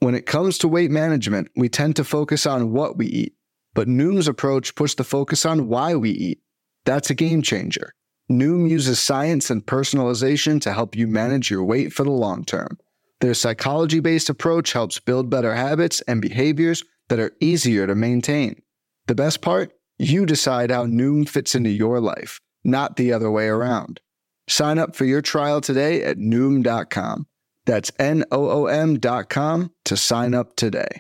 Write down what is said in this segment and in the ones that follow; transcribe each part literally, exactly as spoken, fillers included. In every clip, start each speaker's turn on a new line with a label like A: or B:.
A: When it comes to weight management, we tend to focus on what we eat, but Noom's approach puts the focus on why we eat. That's a game changer. Noom uses science and personalization to help you manage your weight for the long term. Their psychology-based approach helps build better habits and behaviors that are easier to maintain. The best part? You decide how Noom fits into your life, not the other way around. Sign up for your trial today at Noom dot com. That's N O O M dot com to sign up today.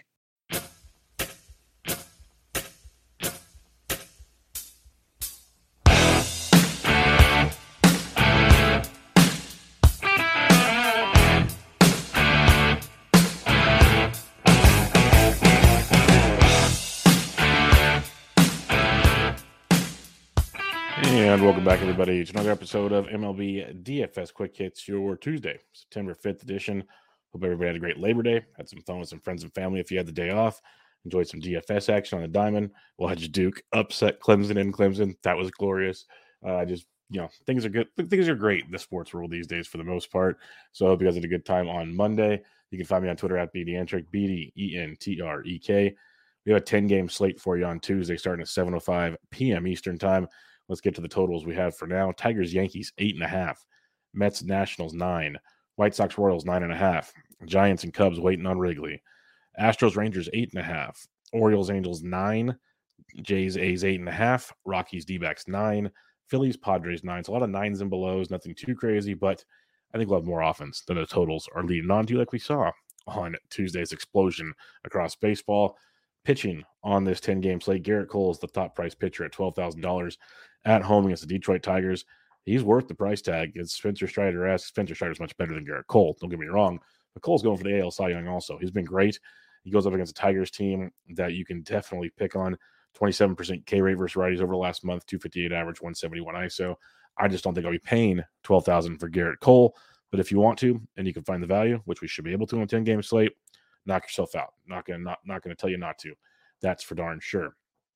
B: And welcome back, everybody, to another episode of M L B D F S Quick Hits, your Tuesday, September fifth edition. Hope everybody had a great Labor Day, had some fun with some friends and family if you had the day off, enjoyed some D F S action on the diamond. Watched Duke upset Clemson in Clemson. That was glorious. Uh, just, you know, things are good. Things are great in the sports world these days for the most part. So I hope you guys had a good time on Monday. You can find me on Twitter at BDentrek, B D E N T R E K. We have a ten-game slate for you on Tuesday starting at seven oh five p.m. Eastern Time. Let's get to the totals we have for now. Tigers, Yankees, eight and a half. Mets, Nationals, nine. White Sox, Royals, nine and a half. Giants and Cubs waiting on Wrigley. Astros, Rangers, eight and a half. Orioles, Angels, nine. Jays, A's, eight and a half. Rockies, D-backs, nine. Phillies, Padres, nine. So a lot of nines and belows, nothing too crazy, but I think we'll have more offense than the totals are leading on to, like we saw on Tuesday's explosion across baseball. Pitching on this ten-game slate, Garrett Cole is the top-priced pitcher at twelve thousand dollars at home against the Detroit Tigers. He's worth the price tag. It's Spencer Strider-esque. Spencer Strider is much better than Garrett Cole. Don't get me wrong. But Cole's going for the A L Cy Young also. He's been great. He goes up against a Tigers team that you can definitely pick on. twenty-seven percent K rate versus righties over the last month, two fifty-eight average, one seventy-one I S O. I just don't think I'll be paying twelve thousand dollars for Garrett Cole. But if you want to, and you can find the value, which we should be able to on a ten-game slate, knock yourself out. Not gonna not not gonna tell you not to. That's for darn sure.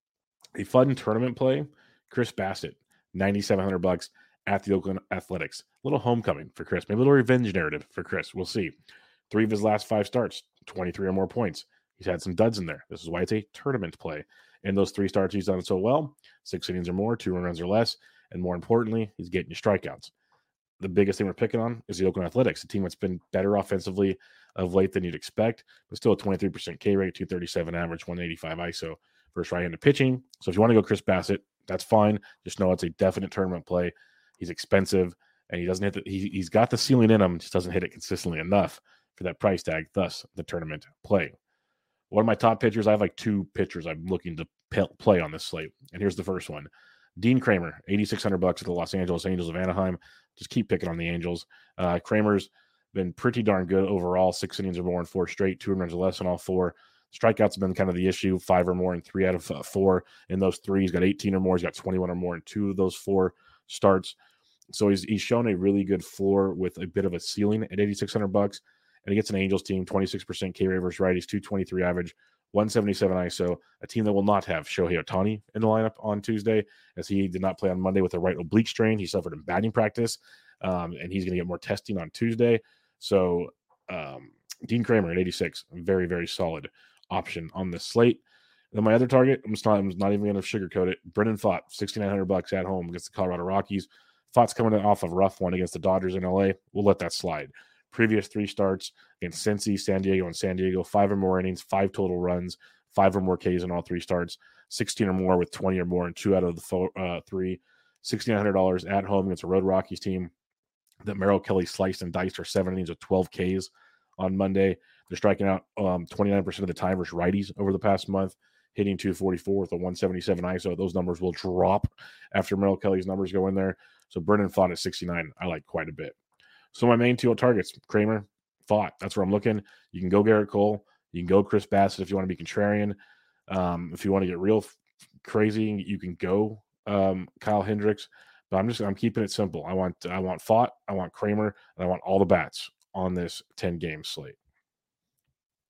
B: A fun tournament play, Chris Bassett, ninety-seven hundred bucks at the Oakland Athletics. A little homecoming for Chris, maybe a little revenge narrative for Chris. We'll see. Three of his last five starts, twenty-three or more points. He's had some duds in there. This is why it's a tournament play. In those three starts, he's done so well, six innings or more, two runs or less, and more importantly, he's getting you strikeouts. The biggest thing we're picking on is the Oakland Athletics, a team that's been better offensively of late than you'd expect, but still a twenty-three percent K rate, two thirty-seven average, one eighty-five I S O versus right-handed pitching. So if you want to go Chris Bassett, that's fine. Just know it's a definite tournament play. He's expensive, and he doesn't hit the, he, he's got the ceiling in him, just doesn't hit it consistently enough for that price tag, thus the tournament play. One of my top pitchers, I have like two pitchers I'm looking to p- play on this slate, and here's the first one. Dean Kramer, eighty-six hundred bucks at the Los Angeles Angels of Anaheim. Just keep picking on the Angels. Uh, Kramer's been pretty darn good overall, six innings or more in four straight, two runs or less in all four. Strikeouts have been kind of the issue, five or more in three out of uh, four. In those three, he's got eighteen or more. He's got twenty-one or more in two of those four starts. So he's he's shown a really good floor with a bit of a ceiling at eighty-six hundred bucks. And he gets an Angels team, twenty-six percent K rate versus righties, two twenty-three average, one seventy-seven I S O, a team that will not have Shohei Ohtani in the lineup on Tuesday, as he did not play on Monday with a right oblique strain. He suffered in batting practice, um, and he's going to get more testing on Tuesday. So um, Dean Kramer at eighty-six, very, very solid option on this slate. Then my other target, I'm, just not, I'm not even going to sugarcoat it, Brendan Pfaadt, sixty-nine hundred bucks at home against the Colorado Rockies. Pfaadt's coming off of a rough one against the Dodgers in L A. We'll let that slide. Previous three starts against Cincy, San Diego, and San Diego, five or more innings, five total runs, five or more Ks in all three starts, sixteen or more with twenty or more in two out of the four, uh, three, sixty-nine hundred dollars at home against a road Rockies team that Merrill Kelly sliced and diced for seven innings with twelve Ks on Monday. They're striking out um, twenty-nine percent of the time versus righties over the past month, hitting two forty-four with a one seventy-seven I S O. Those numbers will drop after Merrill Kelly's numbers go in there. So Brendan Pfaadt at sixty-nine, I like quite a bit. So my main two targets, Kramer, Pfaadt. That's where I'm looking. You can go Garrett Cole. You can go Chris Bassett if you want to be contrarian. Um, if you want to get real f- crazy, you can go um, Kyle Hendricks. But I'm just I'm keeping it simple. I want I want Pfaadt, I want Kramer, and I want all the bats on this ten-game slate.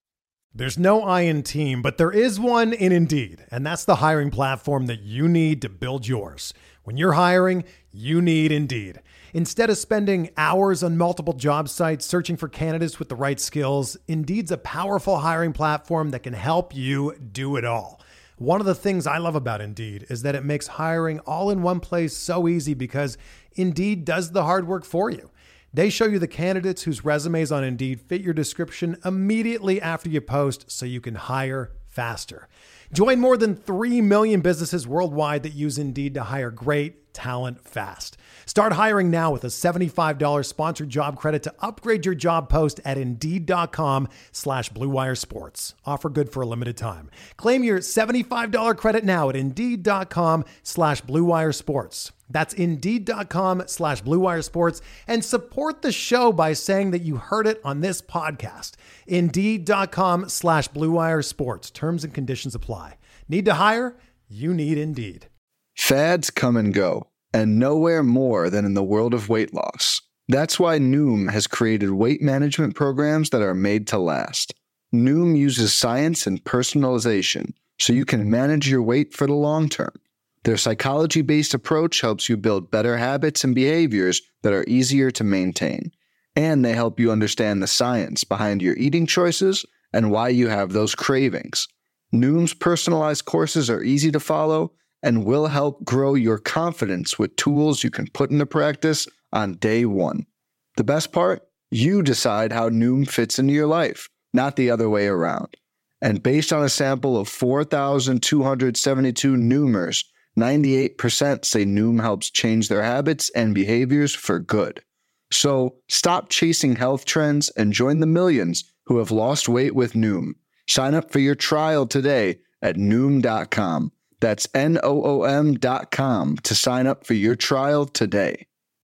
C: There's no I in team, but there is one in Indeed, and that's the hiring platform that you need to build yours. When you're hiring, you need Indeed. Instead of spending hours on multiple job sites searching for candidates with the right skills, Indeed's a powerful hiring platform that can help you do it all. One of the things I love about Indeed is that it makes hiring all in one place so easy because Indeed does the hard work for you. They show you the candidates whose resumes on Indeed fit your description immediately after you post so you can hire faster. Join more than three million businesses worldwide that use Indeed to hire great talent fast. Start hiring now with a seventy-five dollars sponsored job credit to upgrade your job post at Indeed.com slash Blue Wire Sports. Offer good for a limited time. Claim your seventy-five dollars credit now at Indeed.com slash Blue Wire Sports. That's Indeed.com slash Blue Wire Sports, and support the show by saying that you heard it on this podcast. Indeed.com slash Blue Wire Sports. Terms and conditions apply. Need to hire? You need Indeed.
A: Fads come and go, and nowhere more than in the world of weight loss. That's why Noom has created weight management programs that are made to last. Noom uses science and personalization so you can manage your weight for the long term. Their psychology-based approach helps you build better habits and behaviors that are easier to maintain. And they help you understand the science behind your eating choices and why you have those cravings. Noom's personalized courses are easy to follow and will help grow your confidence with tools you can put into practice on day one. The best part? You decide how Noom fits into your life, not the other way around. And based on a sample of four thousand two hundred seventy-two Noomers, ninety-eight percent say Noom helps change their habits and behaviors for good. So stop chasing health trends and join the millions who have lost weight with Noom. Sign up for your trial today at Noom dot com. That's N O O M dot com to sign up for your trial today.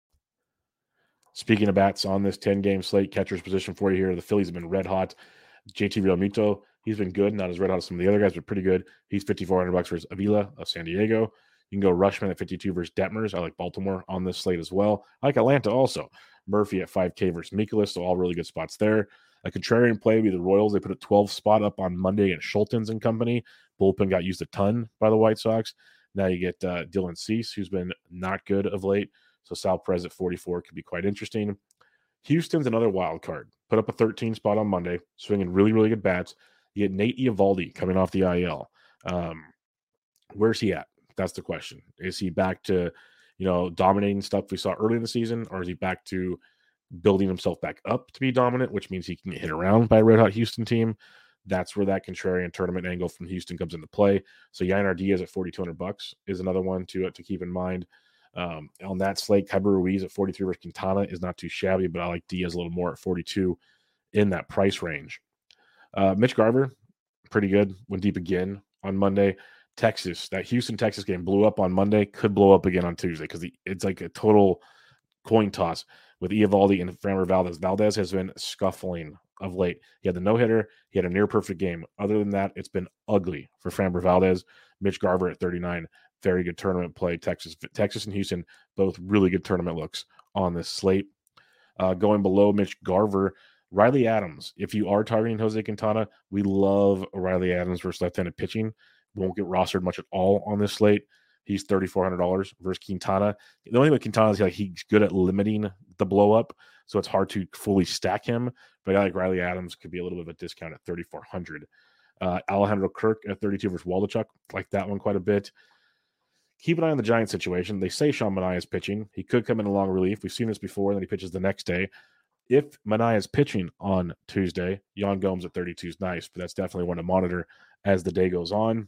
B: Speaking of bats on this ten-game slate, catcher's position for you here. The Phillies have been red hot. J T Realmuto, he's been good, not as red hot as some of the other guys, but pretty good. He's fifty-four hundred bucks versus Avila of San Diego. You can go Rushman at fifty-two versus Detmers. I like Baltimore on this slate as well. I like Atlanta also. Murphy at five K versus Mikolas, so all really good spots there. A contrarian play would be the Royals. They put a twelve spot up on Monday against Schultens and company. Bullpen got used a ton by the White Sox. Now you get uh, Dylan Cease, who's been not good of late. So Sal Perez at forty-four could be quite interesting. Houston's another wild card. Put up a thirteen spot on Monday, swinging really, really good bats. You get Nate Eovaldi coming off the I L. Um, where's he at? That's the question. Is he back to, you know, dominating stuff we saw early in the season, or is he back to building himself back up to be dominant, which means he can get hit around by a red-hot Houston team? That's where that contrarian tournament angle from Houston comes into play. So Yainer Diaz at forty-two hundred bucks is another one to uh, to keep in mind. Um, on that slate, Keibert Ruiz at forty-three versus Quintana is not too shabby, but I like Diaz a little more at forty-two in that price range. Uh, Mitch Garver, pretty good. Went deep again on Monday. Texas, that Houston-Texas game blew up on Monday, could blow up again on Tuesday because it's like a total coin toss with Eovaldi and Framber Valdez. Valdez has been scuffling of late. He had the no-hitter. He had a near-perfect game. Other than that, it's been ugly for Framber Valdez. Mitch Garver at thirty-nine, very good tournament play. Texas Texas and Houston, both really good tournament looks on this slate. Uh, going below Mitch Garver, Riley Adams. If you are targeting Jose Quintana, we love Riley Adams versus left-handed pitching. Won't get rostered much at all on this slate. He's thirty-four hundred dollars versus Quintana. The only thing with Quintana is like he's good at limiting the blow up, so it's hard to fully stack him. But I like Riley Adams could be a little bit of a discount at thirty-four hundred dollars. Uh, Alejandro Kirk at thirty-two versus Waldichuk. Like that one quite a bit. Keep an eye on the Giants situation. They say Sean Manaea is pitching. He could come in a long relief. We've seen this before, and then he pitches the next day. If Manaea is pitching on Tuesday, Yan Gomes at thirty-two is nice, but that's definitely one to monitor as the day goes on.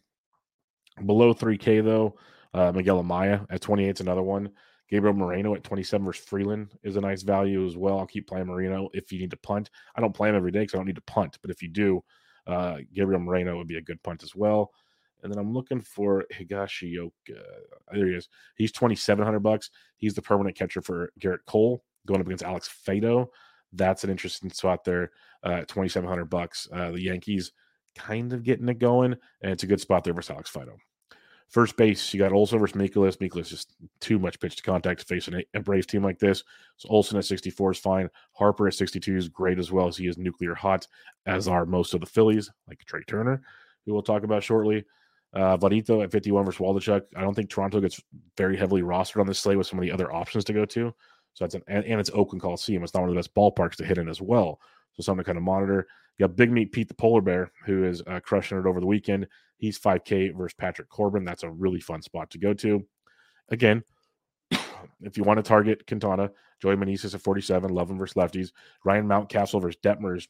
B: Below three K, though, uh, Miguel Amaya at twenty-eight is another one. Gabriel Moreno at twenty-seven versus Freeland is a nice value as well. I'll keep playing Moreno if you need to punt. I don't play him every day because I don't need to punt, but if you do, uh, Gabriel Moreno would be a good punt as well. And then I'm looking for Higashioka. There he is. He's twenty-seven hundred bucks. He's the permanent catcher for Garrett Cole going up against Alex Fado. That's an interesting spot there uh, at twenty-seven hundred bucks. Uh, the Yankees kind of getting it going, and it's a good spot there versus Alex Fado. First base, you got Olsen versus Mikolas. Mikolas just too much pitch to contact to face an, a Braves team like this. So Olsen at sixty-four is fine. Harper at sixty-two is great as well, as he is nuclear hot, as are most of the Phillies, like Trey Turner, who we'll talk about shortly. Uh, Vladito at fifty-one versus Waldichuk. I don't think Toronto gets very heavily rostered on this slate with some of the other options to go to. So that's an, and, and it's Oakland Coliseum. It's not one of the best ballparks to hit in as well. So something to kind of monitor. You got Big Meat Pete the Polar Bear, who is uh, crushing it over the weekend. He's five K versus Patrick Corbin. That's a really fun spot to go to. Again, if you want to target Quintana, Joey Meneses at forty-seven, love him versus lefties. Ryan Mountcastle versus Detmers.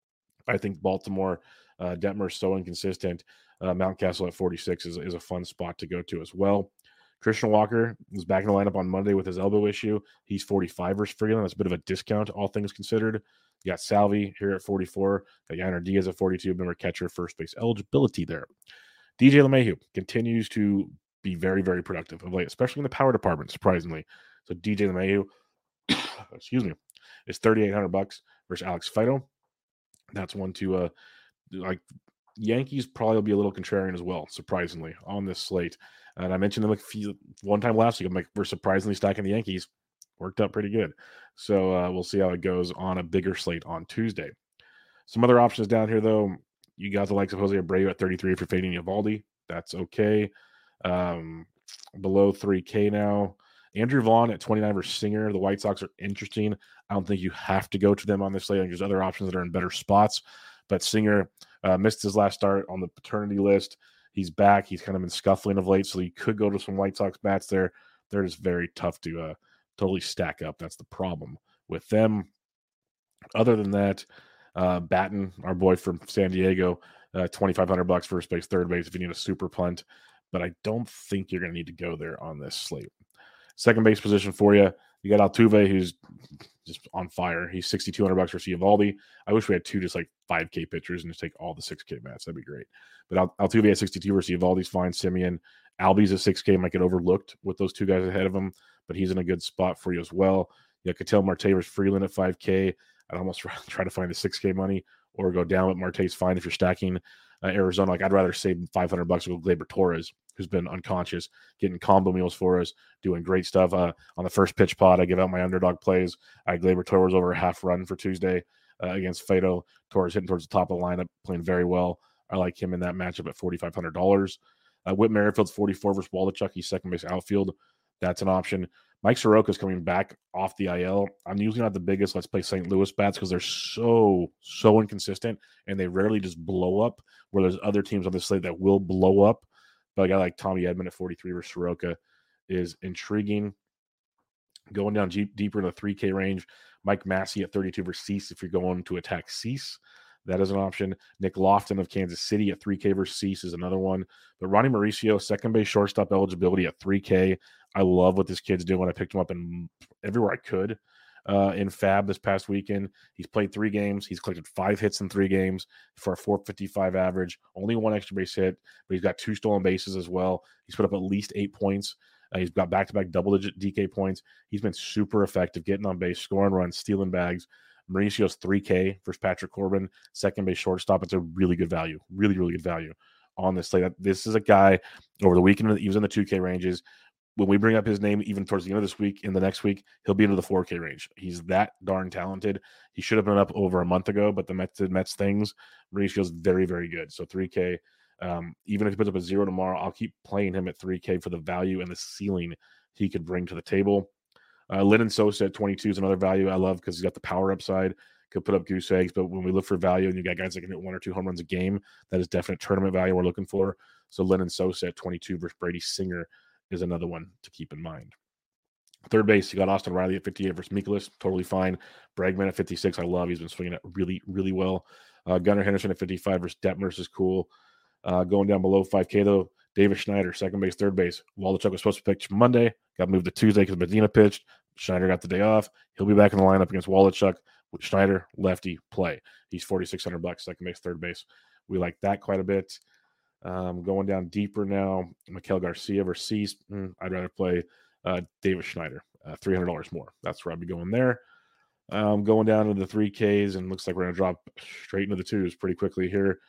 B: I think Baltimore, uh, Detmer's so inconsistent. Uh, Mountcastle at forty-six is, is a fun spot to go to as well. Christian Walker is back in the lineup on Monday with his elbow issue. He's forty-five versus Freeland. That's a bit of a discount, all things considered. You got Salvi here at forty-four. Got Yainer Diaz at forty-two. Remember, catcher, first base eligibility there. D J LeMahieu continues to be very, very productive of late, especially in the power department, surprisingly. So D J LeMahieu, excuse me, is thirty-eight hundred bucks versus Alex Fido. That's one to, uh, like, Yankees probably will be a little contrarian as well, surprisingly, on this slate. And I mentioned them a few, one time last week. I'm like, we're surprisingly stacking the Yankees. Worked out pretty good. So uh, we'll see how it goes on a bigger slate on Tuesday. Some other options down here, though. You got the likes of Jose Abreu at thirty-three if you're fading Eovaldi. That's okay. Um, below three K now. Andrew Vaughn at twenty-nine versus Singer. The White Sox are interesting. I don't think you have to go to them on this slate. I think there's other options that are in better spots. But Singer uh, missed his last start on the paternity list. He's back. He's kind of been scuffling of late, so you could go to some White Sox bats there. They're just very tough to uh, totally stack up. That's the problem with them. Other than that, uh, Batten, our boy from San Diego, uh, twenty-five hundred bucks first base, third base if you need a super punt. But I don't think you're going to need to go there on this slate. Second base position for you, you got Altuve, who's just on fire. He's sixty-two hundred bucks for Eovaldi. I wish we had two just like five K pitchers and just take all the six K mats. That'd be great. But Altuve at sixty-two versus Eovaldi's fine. Simeon, Albies at six K might get overlooked with those two guys ahead of him, but he's in a good spot for you as well. You got Ketel Marte versus Freeland at five K. I'd almost try to find the six K money or go down with Marte's fine if you're stacking uh, Arizona. Like I'd rather save five hundred bucks with Gleyber Torres, who's been unconscious, getting combo meals for us, doing great stuff. Uh, on the first pitch pod, I give out my underdog plays. I had Gleyber Torres over a half run for Tuesday uh, against Fado. Torres hitting towards the top of the lineup, playing very well. I like him in that matchup at forty-five hundred dollars. Uh, Whit Merrifield's forty-four versus Waldichuk. He's second base outfield. That's an option. Mike Soroka's coming back off the I L. I'm usually not the biggest let's play Saint Louis bats because they're so, so inconsistent and they rarely just blow up, where there's other teams on this slate that will blow up. But a guy like Tommy Edman at forty-three versus Soroka is intriguing. Going down deep, deeper in the three K range, Mike Massey at thirty-two versus Cease if you're going to attack Cease. That is an option. Nick Lofton of Kansas City at three K versus Cease is another one. But Ronnie Mauricio, second base shortstop eligibility at three K. I love what this kid's doing. I picked him up in everywhere I could uh, in Fab this past weekend. He's played three games. He's collected five hits in three games for a four fifty-five average. Only one extra base hit, but he's got two stolen bases as well. He's put up at least eight points. Uh, he's got back-to-back double-digit D K points. He's been super effective getting on base, scoring runs, stealing bags. Mauricio's three K versus Patrick Corbin, second base shortstop. It's a really good value, really, really good value on this slate. This is a guy over the weekend, he was in the two K ranges. When we bring up his name, even towards the end of this week, in the next week, he'll be into the four K range. He's that darn talented. He should have been up over a month ago, but the Mets did Mets things. Mauricio's very, very good. So three K. Um, even if he puts up a zero tomorrow, I'll keep playing him at three K for the value and the ceiling he could bring to the table. Uh, Lennon Sosa at twenty-two is another value I love because he's got the power upside. Could put up goose eggs, but when we look for value and you got guys that can hit one or two home runs a game, that is definite tournament value we're looking for. So Lennon Sosa at twenty-two versus Brady Singer is another one to keep in mind. Third base, you got Austin Riley at fifty-eight versus Mikolas, totally fine. Bregman at fifty-six, I love. He's been swinging it really, really well. Uh, Gunnar Henderson at fifty-five versus Detmers is cool. Uh, going down below five K, though, Davis Schneider, second base, third base. Waldichuk was supposed to pitch Monday, got moved to Tuesday because Medina pitched. Schneider got the day off. He'll be back in the lineup against Waldichuk. With Schneider, lefty, play. He's forty-six hundred bucks, second base, third base. We like that quite a bit. Um, going down deeper now, Miguel Garcia versus Cease. Mm, I'd rather play uh, Davis Schneider, uh, three hundred dollars more. That's where I'd be going there. Um, going down into the three Ks, and looks like we're going to drop straight into the twos pretty quickly here.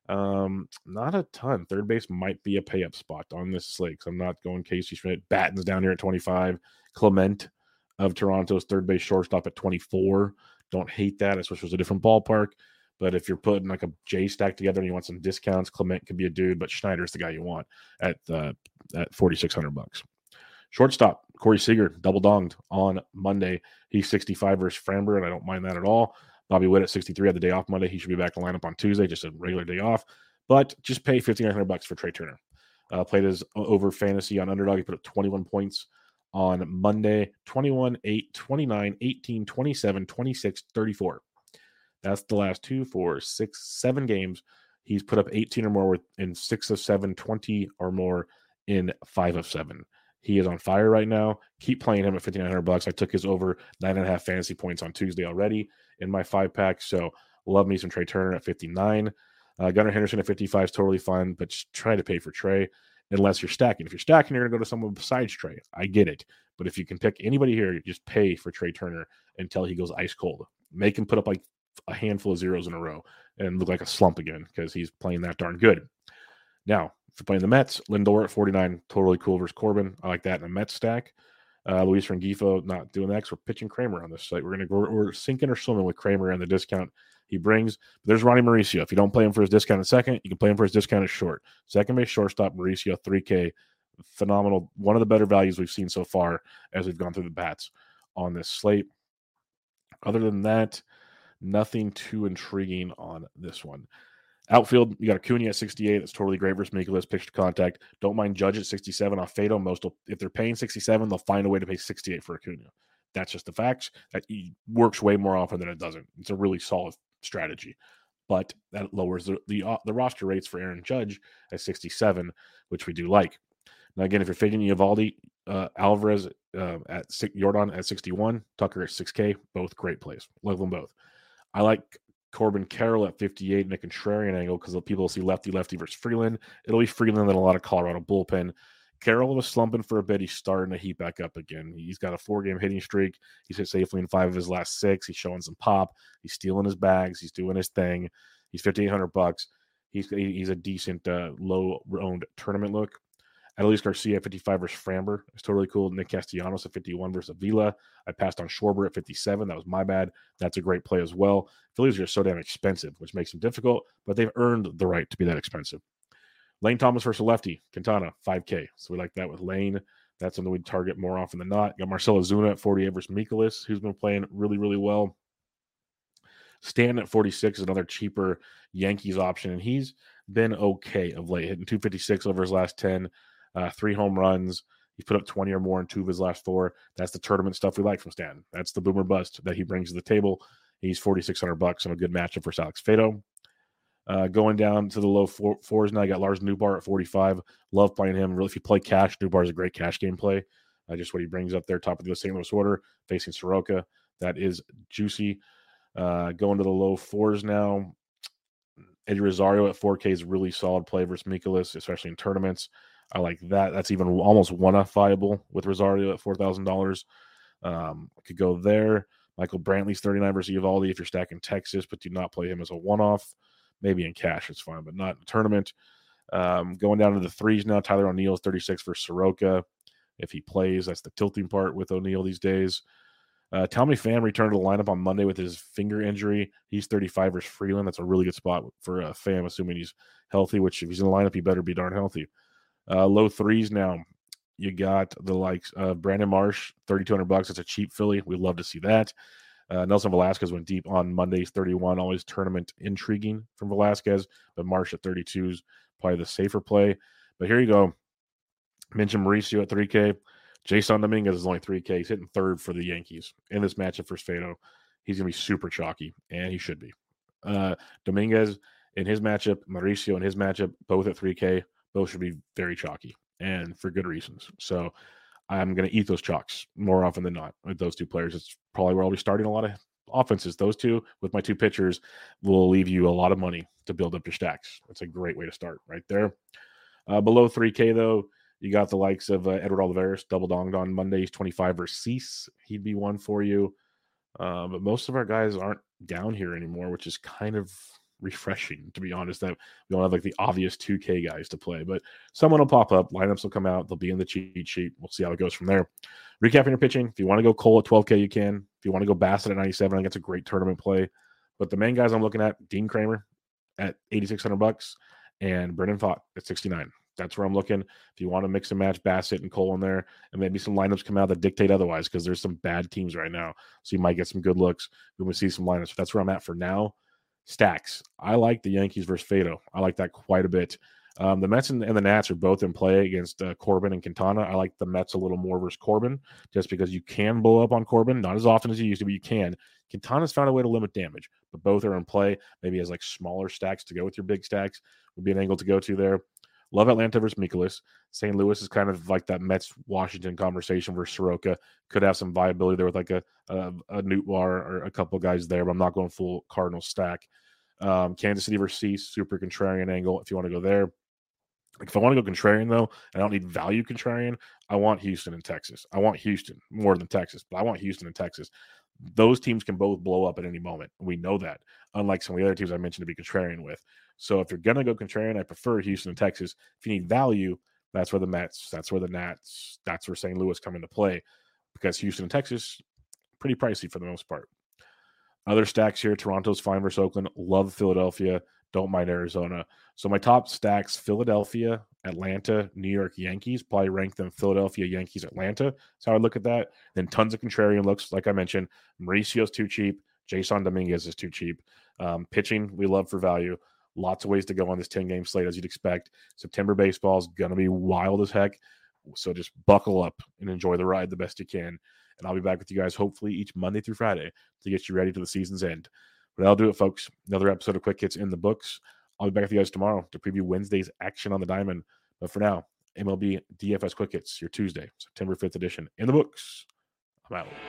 B: Um, not a ton. Third base might be a pay up spot on this slate because I'm not going Casey Schmidt. Batten's down here at twenty-five. Clement of Toronto's third base shortstop at twenty-four. Don't hate that. I wish it was a different ballpark. But if you're putting like a J stack together and you want some discounts, Clement could be a dude, but Schneider's the guy you want at uh, at forty-six hundred bucks. Shortstop, Corey Seager, double donged on Monday. He's sixty-five versus Framber, and I don't mind that at all. Bobby Witt at sixty-three had the day off Monday. He should be back in the lineup on Tuesday, just a regular day off. But just pay fifty-nine hundred bucks for Trey Turner. Uh, played his over fantasy on Underdog. He put up twenty-one points on Monday. twenty-one, eight, twenty-nine, eighteen, twenty-seven, twenty-six, thirty-four. That's the last two, four, six, seven games. He's put up eighteen or more in six of seven, twenty or more in five of seven. He is on fire right now. Keep playing him at fifty-nine hundred bucks. I took his over nine and a half fantasy points on Tuesday already in my five pack. So love me some Trey Turner at fifty-nine. Uh, Gunnar Henderson at fifty-five is totally fine, but just try to pay for Trey unless you're stacking. If you're stacking, you're going to go to someone besides Trey. I get it. But if you can pick anybody here, just pay for Trey Turner until he goes ice cold. Make him put up like a handful of zeros in a row and look like a slump again because he's playing that darn good. Now, if you're playing the Mets, Lindor at forty-nine, totally cool versus Corbin. I like that in a Mets stack. Uh, Luis Rengifo not doing that because we're pitching Kramer on this site. We're going to go, we're sinking or swimming with Kramer and the discount he brings. But there's Ronnie Mauricio. If you don't play him for his discount at second, you can play him for his discount at short. Second base shortstop, Mauricio, three K. Phenomenal. One of the better values we've seen so far as we've gone through the bats on this slate. Other than that, nothing too intriguing on this one. Outfield, you got Acuna at sixty-eight. That's totally great versus Mikolas. Pitch to contact. Don't mind Judge at sixty-seven off Fado. Most will, if they're paying sixty-seven, they'll find a way to pay sixty-eight for Acuna. That's just the facts. That works way more often than it doesn't. It's a really solid strategy, but that lowers the the, uh, the roster rates for Aaron Judge at sixty-seven, which we do like. Now, again, if you're fading Eovaldi, uh, Alvarez uh, at six, Jordan at sixty-one, Tucker at six K, both great plays. Love them both. I like Corbin Carroll at fifty-eight in a contrarian angle because people will see lefty-lefty versus Freeland. It'll be Freeland and a lot of Colorado bullpen. Carroll was slumping for a bit. He's starting to heat back up again. He's got a four-game hitting streak. He's hit safely in five of his last six. He's showing some pop. He's stealing his bags. He's doing his thing. He's fifty-eight hundred bucks. He's he's a decent uh, low-owned tournament look. Adolis Garcia at fifty-five versus Framber. It's totally cool. Nick Castellanos at fifty-one versus Avila. I passed on Schwarber at fifty-seven. That was my bad. That's a great play as well. Phillies are just so damn expensive, which makes them difficult, but they've earned the right to be that expensive. Lane Thomas versus lefty. Quintana, five K. So we like that with Lane. That's something we'd target more often than not. Got Marcell Ozuna at forty-eight versus Mikolas, who's been playing really, really well. Stanton at forty-six is another cheaper Yankees option, and he's been okay of late, hitting two fifty-six over his last ten. Uh, three home runs. He's put up twenty or more in two of his last four. That's the tournament stuff we like from Stanton. That's the boomer bust that he brings to the table. He's forty-six hundred bucks and a good matchup for Alex Fado. Uh, going down to the low four, fours now, I got Lars Newbar at forty-five. Love playing him. Really, if you play cash, Newbar is a great cash game play. Uh, just what he brings up there, top of the Saint Louis order, facing Soroka. That is juicy. Uh, going to the low fours now. Eddie Rosario at four K is really solid play versus Mikolas, especially in tournaments. I like that. That's even almost one-off-viable with Rosario at four thousand dollars. Um, I could go there. Michael Brantley's thirty-nine versus Eovaldi if you're stacking Texas, but do not play him as a one-off. Maybe in cash, it's fine, but not in a tournament. Um, going down to the threes now, Tyler O'Neill's thirty-six versus Soroka. If he plays, that's the tilting part with O'Neill these days. Uh, Tommy Pham returned to the lineup on Monday with his finger injury. He's thirty-five versus Freeland. That's a really good spot for uh, Pham, assuming he's healthy, which if he's in the lineup, he better be darn healthy. Uh, low threes now. You got the likes of Brandon Marsh, thirty-two hundred bucks. That's a cheap Philly. We'd love to see that. Uh, Nelson Velasquez went deep on Monday's thirty-one. Always tournament intriguing from Velasquez, but Marsh at thirty-two is probably the safer play. But here you go. Mention Mauricio at three K. Jason Dominguez is only three K. He's hitting third for the Yankees in this matchup for Fado. He's going to be super chalky, and he should be. Uh, Dominguez in his matchup, Mauricio in his matchup, both at three K. Both should be very chalky, and for good reasons. So I'm going to eat those chalks more often than not with those two players. It's probably where I'll be starting a lot of offenses. Those two with my two pitchers will leave you a lot of money to build up your stacks. That's a great way to start right there. Uh, below three K, though, you got the likes of uh, Edward Olivares, double donged on Monday. He's twenty-five versus Cease. He'd be one for you. Uh, but most of our guys aren't down here anymore, which is kind of refreshing, to be honest, that we don't have like the obvious two K guys to play, but someone will pop up, lineups will come out, they'll be in the cheat sheet. We'll see how it goes from there. Recapping your pitching, if you want to go Cole at twelve K, you can. If you want to go Bassett at ninety-seven, I think it's a great tournament play. But the main guys I'm looking at, Dean Kramer at eighty-six hundred bucks and Brendan Pfaadt at sixty-nine. That's where I'm looking. If you want to mix and match Bassett and Cole in there, and maybe some lineups come out that dictate otherwise, because there's some bad teams right now. So you might get some good looks. We will see some lineups. That's where I'm at for now. Stacks. I like the Yankees versus Fado. I like that quite a bit. Um, the Mets and, and the Nats are both in play against uh, Corbin and Quintana. I like the Mets a little more versus Corbin, just because you can blow up on Corbin, not as often as you used to, but you can. Quintana's found a way to limit damage, but both are in play. Maybe as like smaller stacks to go with your big stacks would be an angle to go to there. Love Atlanta versus Mikolas. Saint Louis is kind of like that Mets-Washington conversation versus Soroka. Could have some viability there with like a, a, a Nootbaar or a couple guys there, but I'm not going full Cardinal stack. Um, Kansas City versus Cease, super contrarian angle if you want to go there. Like if I want to go contrarian, though, and I don't need value contrarian, I want Houston and Texas. I want Houston more than Texas, but I want Houston and Texas. Those teams can both blow up at any moment. We know that, unlike some of the other teams I mentioned to be contrarian with. So if you're going to go contrarian, I prefer Houston and Texas. If you need value, that's where the Mets, that's where the Nats, that's where Saint Louis come into play, because Houston and Texas, pretty pricey for the most part. Other stacks here, Toronto's fine versus Oakland. Love Philadelphia. Don't mind Arizona. So my top stacks, Philadelphia, Atlanta, New York Yankees. Probably rank them Philadelphia, Yankees, Atlanta. That's how I look at that. Then tons of contrarian looks. Like I mentioned, Mauricio's too cheap. Jason Dominguez is too cheap. Um, pitching, we love for value. Lots of ways to go on this ten-game slate, as you'd expect. September baseball is going to be wild as heck. So just buckle up and enjoy the ride the best you can. And I'll be back with you guys hopefully each Monday through Friday to get you ready to the season's end. But that'll do it, folks. Another episode of Quick Hits in the books. I'll be back with you guys tomorrow to preview Wednesday's action on the diamond. But for now, M L B D F S Quick Hits, your Tuesday, September fifth edition in the books. I'm out.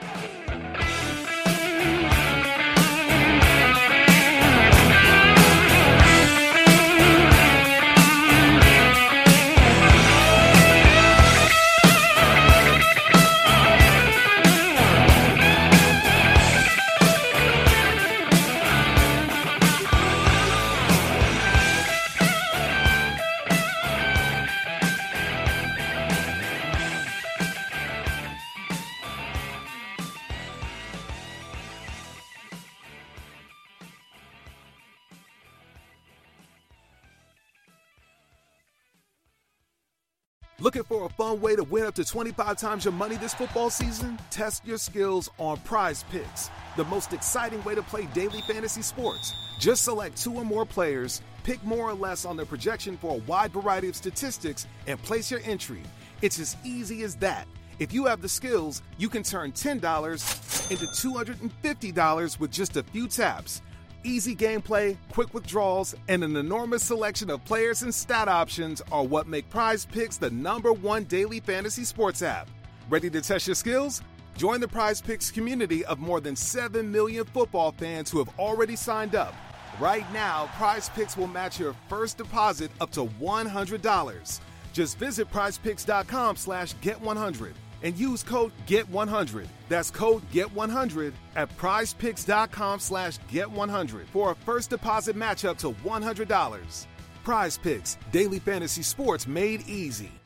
D: Looking for a fun way to win up to twenty-five times your money this football season? Test your skills on Prize Picks, the most exciting way to play daily fantasy sports. Just select two or more players, pick more or less on their projection for a wide variety of statistics, and place your entry. It's as easy as that. If you have the skills, you can turn ten dollars into two hundred fifty dollars with just a few taps. Easy gameplay, quick withdrawals, and an enormous selection of players and stat options are what make Prize Picks the number one daily fantasy sports app. Ready to test your skills? Join the Prize Picks community of more than seven million football fans who have already signed up. Right now, Prize Picks will match your first deposit up to one hundred dollars. Just visit prizepicks.com slash get100 and use code get one hundred. That's code get one hundred at prizepicks.com slash get one hundred for a first deposit match up to one hundred dollars. Prize Picks, daily fantasy sports made easy.